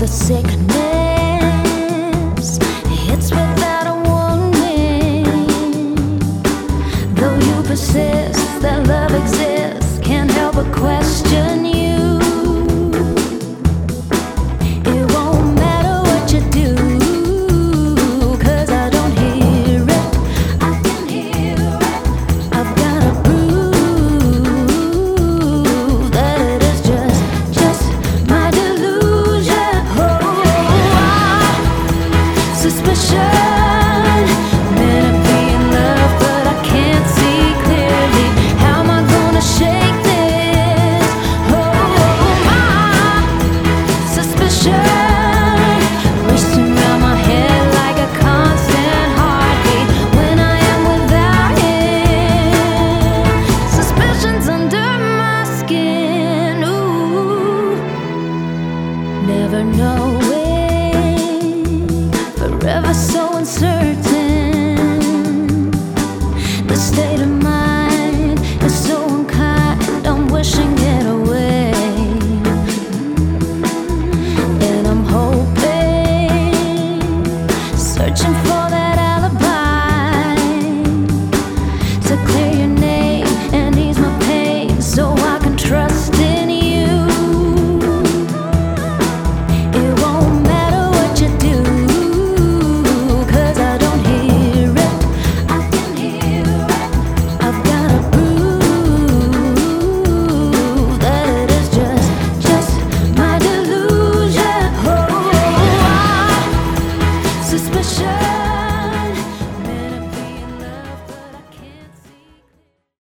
the sickness hits without a warning. Though you persist that love exists, can't help but question you. It won't matter what you do, 'cause I don't hear it. I can hear it. I've got a prove that it is just my delusion. Suspicion, meant to be in love, but I can't see clearly. How am I gonna shake this? My suspicion, racing around my head like a constant heartbeat when I am without him. Suspicion's under my skin. Ooh, never knowing, forever so uncertain. The state of mind is so unkind, I'm wishing it away. And I'm hoping, searching for that alibi to clear your name and ease my pain so I can trust in you. It won't matter what you do, 'cause I don't hear it. I can hear it. I've got a prove that it is just my delusion. Suspicion.